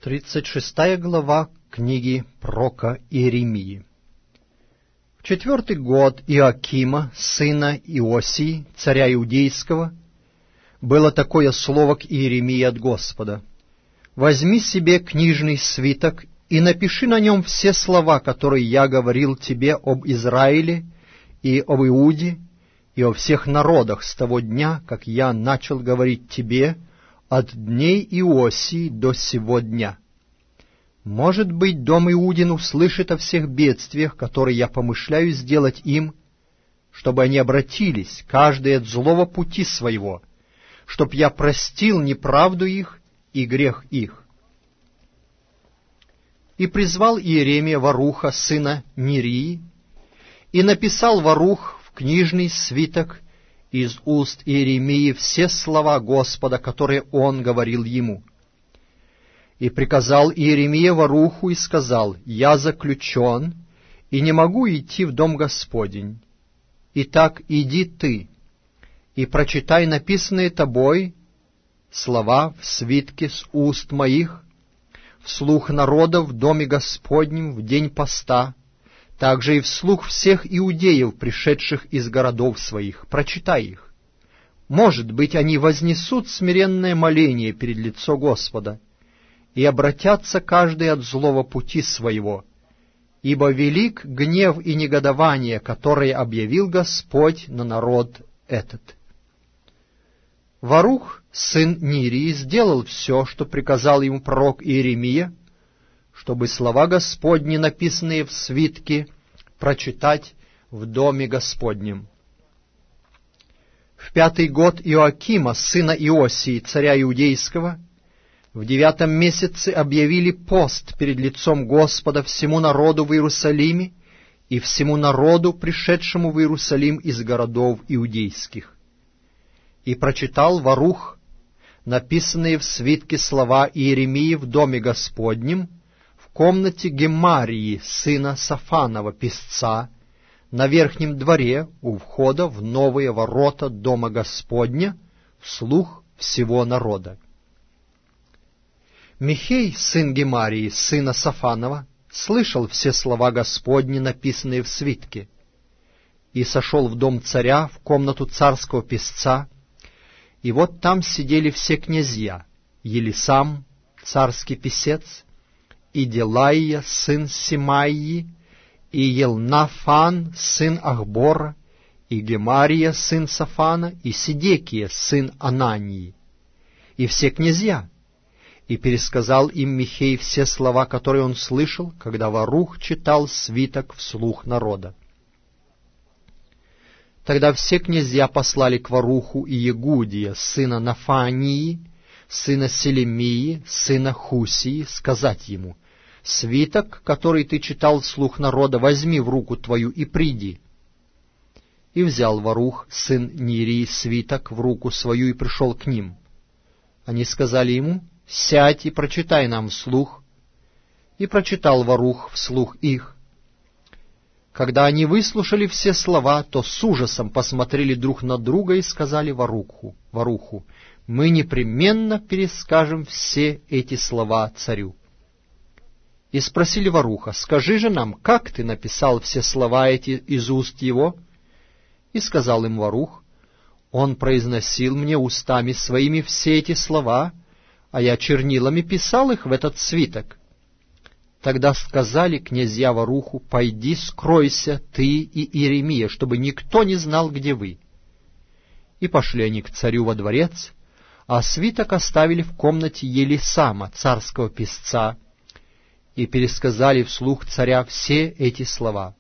36 глава книги пророка Иеремии. В 4-й год Иоакима, сына Иосии, царя Иудейского, было такое слово к Иеремии от Господа: «Возьми себе книжный свиток и напиши на нем все слова, которые я говорил тебе об Израиле и об Иуде и о всех народах с того дня, как я начал говорить тебе от дней Иосии до сего дня. Может быть, дом Иудин услышит о всех бедствиях, которые я помышляю сделать им, чтобы они обратились, каждый от злого пути своего, чтоб я простил неправду их и грех их». И призвал Иеремия Варуха, сына Нерии, и написал Варух в книжный свиток из уст Иеремии все слова Господа, которые он говорил ему. И приказал Иеремия Варуху и сказал: «Я заключен, и не могу идти в дом Господень. Итак, иди ты, и прочитай написанные тобой слова в свитке с уст моих, вслух народа в доме Господнем в день поста, также и вслух всех иудеев, пришедших из городов своих. Прочитай их. Может быть, они вознесут смиренное моление перед лицо Господа и обратятся каждый от злого пути своего, ибо велик гнев и негодование, которое объявил Господь на народ этот». Варух, сын Нерии, сделал все, что приказал ему пророк Иеремия, чтобы слова Господни, написанные в свитке, прочитать в доме Господнем. В 5-й год Иоакима, сына Иосии, царя Иудейского, в 9-м месяце объявили пост перед лицом Господа всему народу в Иерусалиме и всему народу, пришедшему в Иерусалим из городов иудейских. И прочитал Варух написанные в свитке слова Иеремии в доме Господнем, в комнате Гемарии, сына Сафанова, писца, на верхнем дворе у входа в новые ворота дома Господня, вслух всего народа. Михей, сын Гемарии, сына Сафанова, слышал все слова Господни, написанные в свитке, и сошел в дом царя, в комнату царского писца, и вот там сидели все князья: Елисам, царский писец, и Делаия, сын Семаии, и Елнафан, сын Ахбора, и Гемария, сын Сафана, и Сидекия, сын Анании, и все князья. И пересказал им Михей все слова, которые он слышал, когда Варух читал свиток вслух народа. Тогда все князья послали к Варуху и Егудия, сына Нафании, сына Селемии, сына Хусии, сказать ему: «Свиток, который ты читал вслух народа, возьми в руку твою и приди». И взял Варух, сын Нерии, свиток в руку свою и пришел к ним. Они сказали ему: «Сядь и прочитай нам вслух». И прочитал Варух вслух их. Когда они выслушали все слова, то с ужасом посмотрели друг на друга и сказали Варуху: «Мы непременно перескажем все эти слова царю». И спросили Варуха: «Скажи же нам, как ты написал все слова эти из уст его?» И сказал им Варух: «Он произносил мне устами своими все эти слова, а я чернилами писал их в этот свиток». Тогда сказали князья Варуху: «Пойди, скройся, ты и Иеремия, чтобы никто не знал, где вы». И пошли они к царю во дворец, а свиток оставили в комнате Елисама, царского писца, и пересказали вслух царя все эти слова.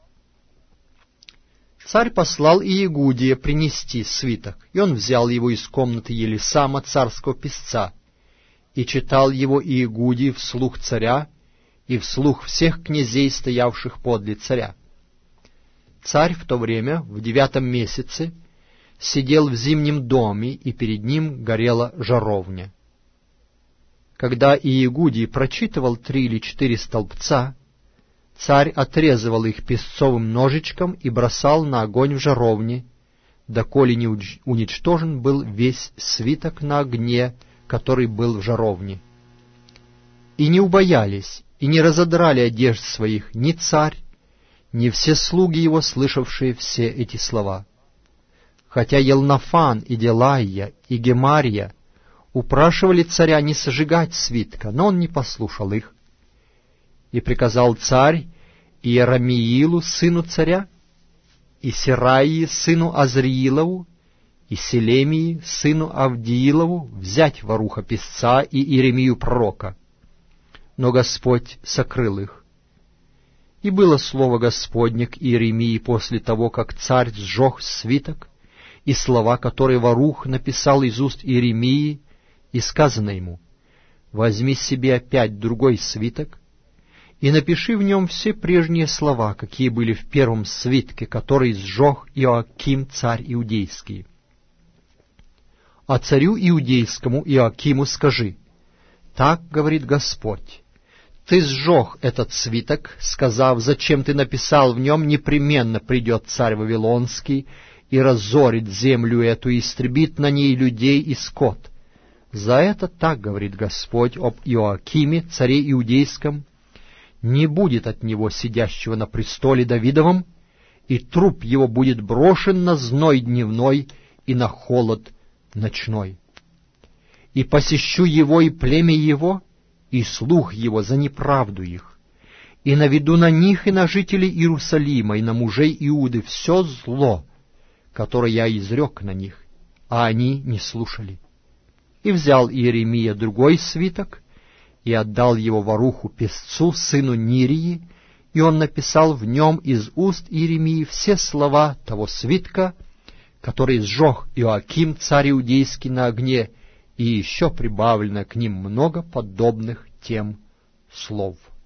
Царь послал и Егудия принести свиток, и он взял его из комнаты Елисама, царского писца, и читал его Иегудии вслух царя и вслух всех князей, стоявших подле царя. Царь в то время, в 9-м месяце, сидел в зимнем доме, и перед ним горела жаровня. Когда Иегудий прочитывал 3 или 4 столбца, царь отрезывал их песцовым ножичком и бросал на огонь в жаровне, доколе не уничтожен был весь свиток на огне, который был в жаровне. и не убоялись, и не разодрали одежд своих ни царь, ни все слуги его, слышавшие все эти слова. Хотя Елнафан и Делайя и Гемария упрашивали царя не сожигать свитка, но он не послушал их. И приказал царь Иерамиилу, сыну царя, и Сераии, сыну Азриилову, и Селемии, сыну Авдиилову, взять Варуха писца и Иеремию пророка. Но Господь сокрыл их. И было слово Господне к Иеремии после того, как царь сжег свиток, и слова, которые Варух написал из уст Иеремии, и сказано ему: «Возьми себе опять другой свиток, и напиши в нем все прежние слова, какие были в первом свитке, который сжег Иоаким, царь иудейский. А царю иудейскому Иоакиму скажи: так говорит Господь, ты сжег этот свиток, сказав, зачем ты написал в нем, непременно придет царь Вавилонский и разорит землю эту, и истребит на ней людей и скот. За это так говорит Господь об Иоакиме, царе иудейском: не будет от него сидящего на престоле Давидовом, и труп его будет брошен на зной дневной и на холод ночной. И посещу его и племя его, и слух его за неправду их, и наведу на них и на жителей Иерусалима, и на мужей Иуды все зло, которое я изрек на них, а они не слушали. И взял Иеремия другой свиток, и отдал его Варуху писцу, сыну Нирии, и он написал в нем из уст Иеремии все слова того свитка, который сжег Иоаким, царь иудейский, на огне, и еще прибавлено к ним много подобных тем слов.